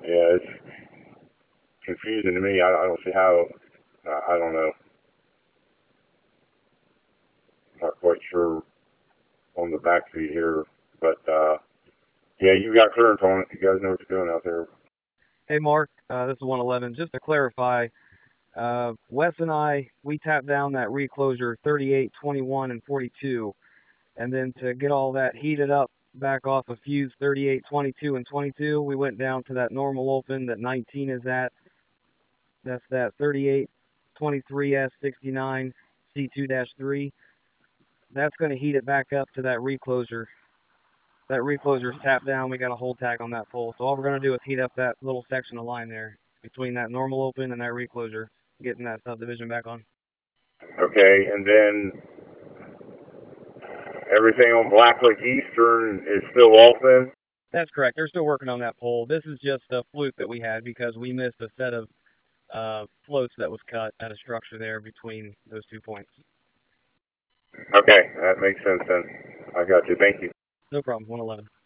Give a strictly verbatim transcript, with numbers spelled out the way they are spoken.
Yeah, it's confusing to me. I, I don't see how. Uh, I don't know. Not quite sure on the back feed here, but uh, yeah, you got clearance on it. You guys know what you're doing out there. Hey, Mark, uh, this is one eleven. Just to clarify, uh, Wes and I, we tapped down that reclosure thirty-eight, twenty-one, and forty-two. And then to get all that heated up back off of fuse thirty-eight, twenty-two, and twenty-two, we went down to that normal open that nineteen is at. That's that thirty-eight, twenty-three S sixty-nine C two three. That's going to heat it back up to that reclosure. That reclosure is tapped down. We got a hold tag on that pole. So all we're going to do is heat up that little section of line there between that normal open and that reclosure, getting that subdivision back on. Okay, and then everything on Black Lake Eastern is still off then? That's correct. They're still working on that pole. This is just a fluke that we had because we missed a set of uh, floats that was cut at a structure there between those two points. Okay, that makes sense then. I got you. Thank you. No problem. one eleven.